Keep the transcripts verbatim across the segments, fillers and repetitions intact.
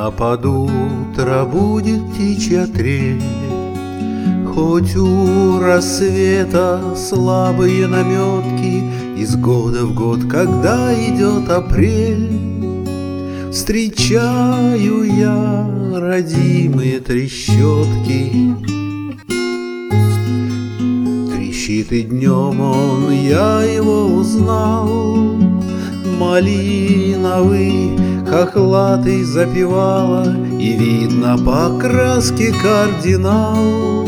А под утро будет птичья трель, хоть у рассвета слабые наметки, из года в год, когда идет апрель, встречаю я родимые трещотки. Трещит и днем он, я его узнал, малиновый, хохлатый запевала, и видно по краске кардинал.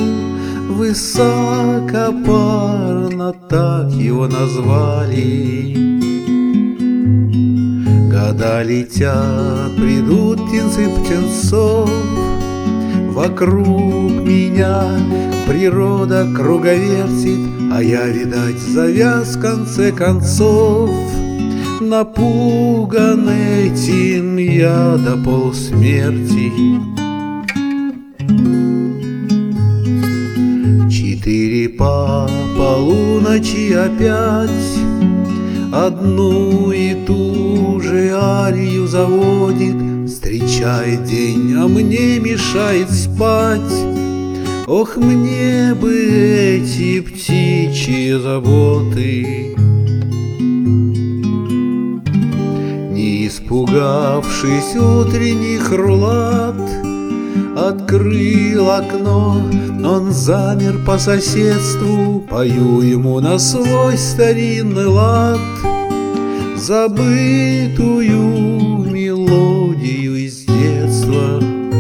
Высокопарно так его назвали. Года летят, придут птенцы птенцов, вокруг меня природа круговертит, а я, видать, завяз в конце концов. Напуган этим я до полусмерти. Четыре по полуночи опять одну и ту же арию заводит, встречает день, а мне мешает спать. Ох, мне бы эти птичьи заботы! Не испугавшись утренних рулат, открыл окно, он замер по соседству, пою ему на свой старинный лад забытую мелодию из детства.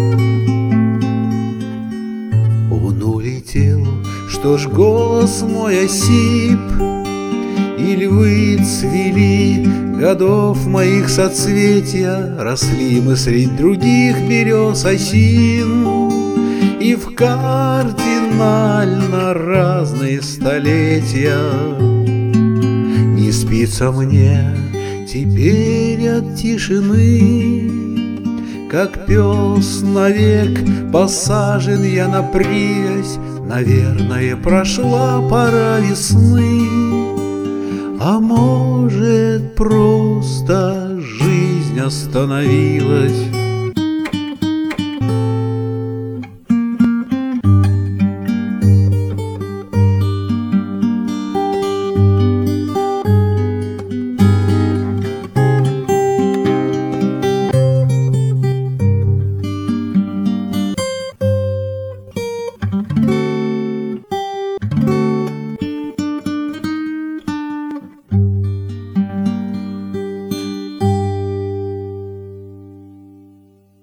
Он улетел, что ж голос мой осип, и львы цвели годов моих соцветия, росли мы средь других берез осин, и в кардинально разные столетия. Не спится мне теперь от тишины, как пес навек посажен я на привязь. Наверное, прошла пора весны, а может, просто жизнь остановилась.